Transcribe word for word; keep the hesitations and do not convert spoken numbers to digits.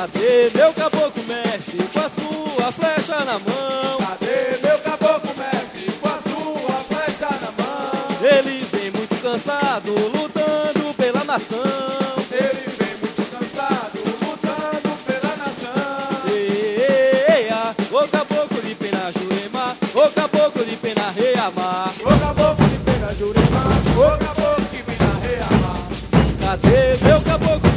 Cadê meu caboclo mestre com a sua flecha na mão? Cadê meu caboclo mestre com a sua flecha na mão? Ele vem muito cansado lutando pela nação. Ele vem muito cansado lutando pela nação. Eia, o caboclo de pena Jurema, o caboclo de pena Reamar. O caboclo de pena Jurema, o caboclo que vem na Reamar. Cadê meu caboclo